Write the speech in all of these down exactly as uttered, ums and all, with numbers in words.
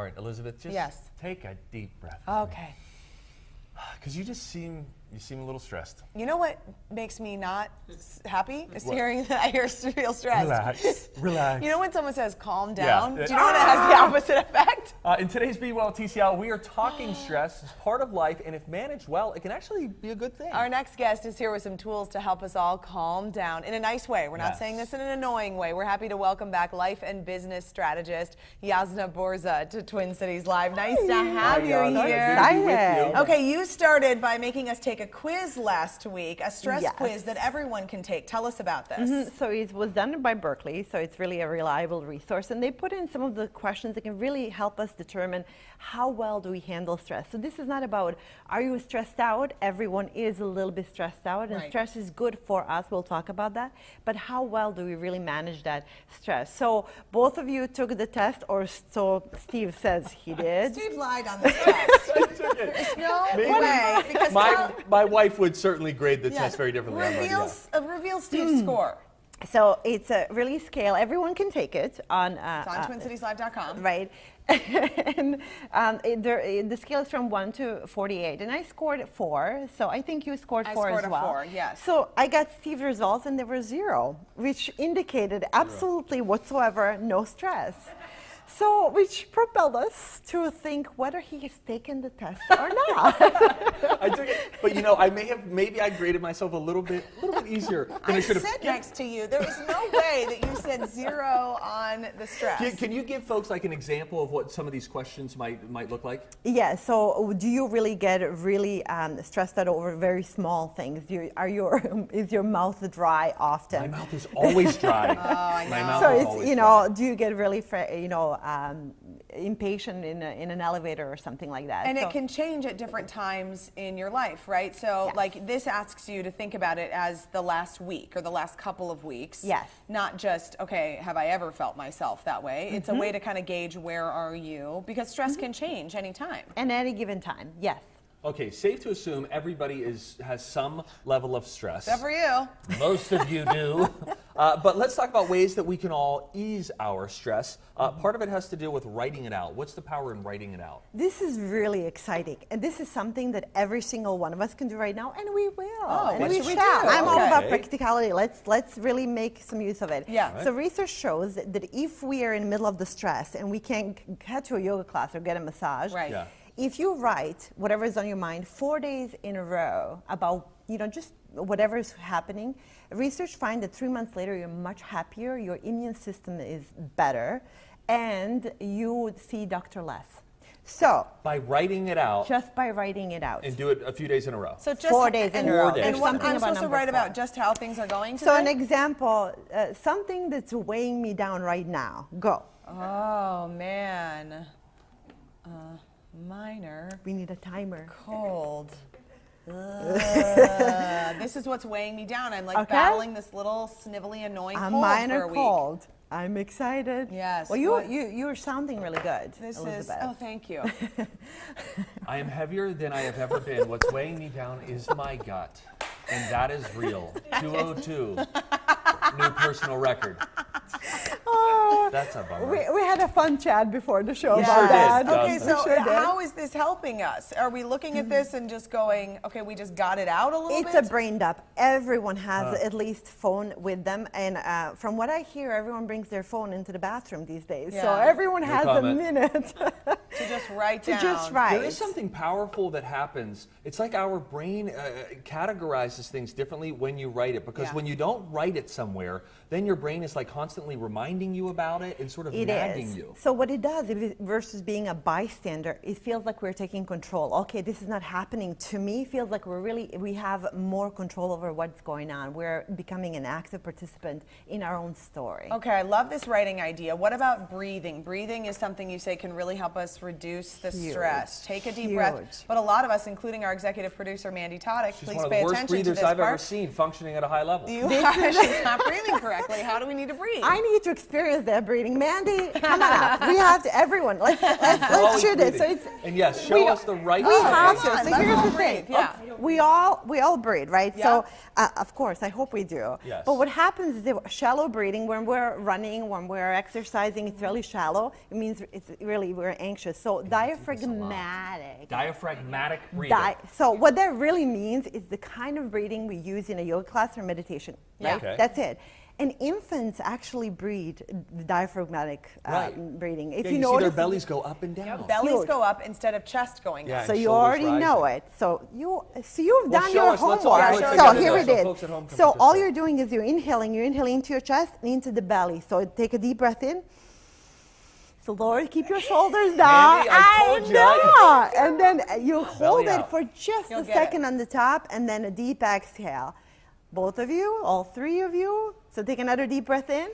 right, Elizabeth, just yes. take a deep breath. Okay. Because you just seem, you seem a little stressed. You know what makes me not s- happy? Is hearing that I hear feel stressed. Relax, relax. You know when someone says calm Yeah. down? Yeah. Do you know when it has the opposite effect? Uh, in today's Be Well T C L, we are talking stress. It's part of life, and if managed well, it can actually be a good thing. Our next guest is here with some tools to help us all calm down in a nice way. We're not Yes. saying this in an annoying way. We're happy to welcome back life and business strategist Jasna Borza to Twin Cities Live. Nice to have you Jasna. here. Good to be with you. Okay, you started by making us take a quiz last week, a stress Yes. quiz that everyone can take. Tell us about this. Mhm. So it was done by Berkeley, so it's really a reliable resource. And they put in some of the questions that can really help us determine how well do we handle stress. So this is not about, are you stressed out? Everyone is a little bit stressed out, and Right. stress is good for us. We'll talk about that. But how well do we really manage that stress? So both of you took the test, or so Steve says he did. Steve lied on this test. I took it. There's no Maybe. way. Because My, tell- my wife would certainly grade the yeah, test very differently. I'm already reveal, out. uh, reveal Steve's score. So it's a really scale. Everyone can take it on. Uh, It's on uh, twin cities live dot com. Right. and um, it, there, it, the scale is from one to forty-eight, and I scored four, so I think you scored I four scored as a well. four, yes. So I got Steve's results, and there were zero, which indicated absolutely whatsoever no stress. So, which propelled us to think whether he has taken the test or not. I took it, but you know, I may have, maybe I graded myself a little bit, a little bit easier than I, I should have. sit next to you. There was no way that you said zero on the stress. Can, can you give folks like an example of what some of these questions might might look like? Yeah, so do you really get really um, stressed out over very small things? Do you, are your, is your mouth dry often? My mouth is always dry. Oh, I My know. mouth So is it's, always you dry. know, do you get really, fr- you know, um, impatient in, a, in an elevator or something like that? And So- it can change at different times in your life, right? So, Yes. like, this asks you to think about it as the last week or the last couple of weeks. Yes. Not just, okay, have I ever felt myself that way? It's a Mm-hmm. way to kind of gauge where are you, because stress can change anytime. And at any given time, yes. Okay, safe to assume everybody is has some level of stress. Except for you. Most of you do. Uh, but let's talk about ways that we can all ease our stress. Uh, part of it has to do with writing it out. What's the power in writing it out? This is really exciting. And this is something that every single one of us can do right now, and we will. Oh, and what we should we shall. do? I'm all Okay. about practicality. Let's let's really make some use of it. Yeah. So research shows that, that if we are in the middle of the stress and we can't head to a yoga class or get a massage, Right. Yeah. if you write whatever is on your mind four days in a row about, you know, just whatever is happening, research find that three months later you're much happier, your immune system is better, and you see doctor less. So By writing it out just by writing it out. and do it a few days in a row. So just Four days in and, a row. Four days. And what, Something I'm about supposed to number write four. about just how things are going So an today? example, uh, something that's weighing me down right now. Go. Oh, man. Uh, minor. We need a timer. Cold. Ugh. This is what's weighing me down. I'm like Okay. battling this little snivelly, annoying A cold for minor a week. cold. I'm excited. Yes, Well, you what- you you're sounding really good, This Elizabeth. is, oh, thank you. I am heavier than I have ever been. What's weighing me down is my gut. And that is real. two oh two. New personal record. Oh, That's a bummer. we, we had a fun chat before the show We about sure did. that. Uh, Okay, We so sure did. how is this helping us? Are we looking at this and just going, okay, we just got it out a little It's bit? a brain dump. Everyone has at least phone with them, and uh, from what I hear, everyone brings their phone into the bathroom these days. So Yeah. everyone No has comment. a minute to just write to down. just write. There is something powerful that happens. It's like our brain uh, categorizes things differently when you write it, because Yeah. when you don't write it somewhere, then your brain is like constantly reminding you about it and sort of It nagging is. you. So what it does, if it, versus being a bystander, it feels like we're taking control. Okay, this is not happening to me. It feels like we're really, we have more control over what's going on. We're becoming an active participant in our own story. Okay, I love this writing idea. What about breathing? Breathing is something you say can really help us reduce the Huge. stress. Take a deep breath. Huge. But a lot of us, including our executive producer, Mandy Todick, She's please one of pay the worst attention to breathers this I've part. ever seen, functioning at a high level. You are, she's not breathing correctly. How do we need to breathe? I need to experience that breathing. Mandy, come on up. We have to, everyone, let's, let's, let's Always shoot it. So breathing. it's, And yes, show we- us the right we way. have come to. on, So let's here's all the breathe, thing. yeah. We all we all breathe, right? Yeah. So uh, of course, I hope we do. Yes. But what happens is that shallow breathing, when we're running, when we're exercising, it's really shallow. It means it's really we're anxious. So diaphragmatic. Diaphragmatic breathing. Di- so what that really means is the kind of breathing we use in a yoga class or meditation, Yeah. right? Okay. That's it. And infants actually breathe the diaphragmatic uh, Right. breathing. If Yeah, you you see their notice, bellies go up and down. Yep, bellies Huge. go up instead of chest going Yeah. up. so and you shoulders already know rising. it. So you, so you've Well, done show your us. Let's all homework. put it So together here so it is. folks at home can So all participate. you're doing is you're inhaling. You're inhaling into your chest and into the belly. So take a deep breath in. So Lord, keep your shoulders down. Mandy, I told you. know. And then you hold it out. for just You'll a get second it. on the top, and then a deep exhale. Both of you, all three of you. So take another deep breath in.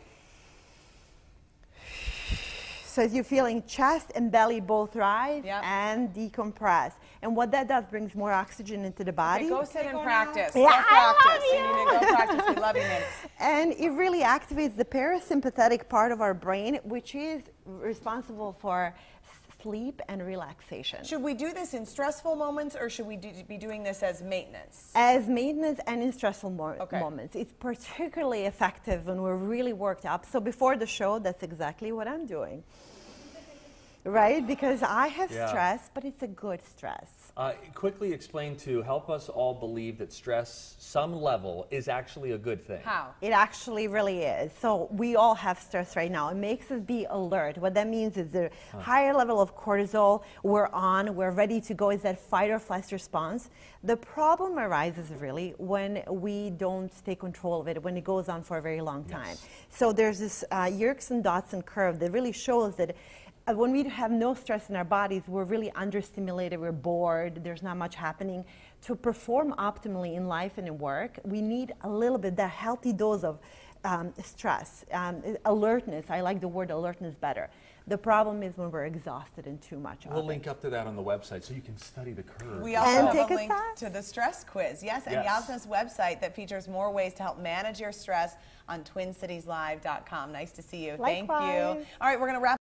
So as you're feeling chest and belly both rise Yep. and decompress. And what that does brings more oxygen into the body. Okay, go sit and practice. Yeah, Go I practice. love You you. need to go practice. We love you, Mandy. And it really activates the parasympathetic part of our brain, which is responsible for sleep and relaxation. Should we do this in stressful moments, or should we do, be doing this as maintenance? As maintenance and in stressful mo- Okay. moments. It's particularly effective when we're really worked up. So before the show, that's exactly what I'm doing. Right? Because I have Yeah. stress, but it's a good stress. Uh, quickly explain to help us all believe that stress, some level, is actually a good thing. How? It actually really is. So we all have stress right now. It makes us be alert. What that means is the higher level of cortisol we're on, we're ready to go, is that fight or flight response. The problem arises really when we don't take control of it, when it goes on for a very long time. Yes. So there's this uh, Yerkes-Dodson curve that really shows that Uh, when we have no stress in our bodies, we're really understimulated, we're bored, there's not much happening. To perform optimally in life and in work, we need a little bit, that healthy dose of um, stress, um, alertness. I like the word alertness better. The problem is when we're exhausted and too much of We'll it. link up to that on the website so you can study the curve. We also And have take a a link class. to the stress quiz. Yes, and Yes. Yasna's website that features more ways to help manage your stress on twin cities live dot com. Nice to see you. Thank you. Likewise. All right, we're going to wrap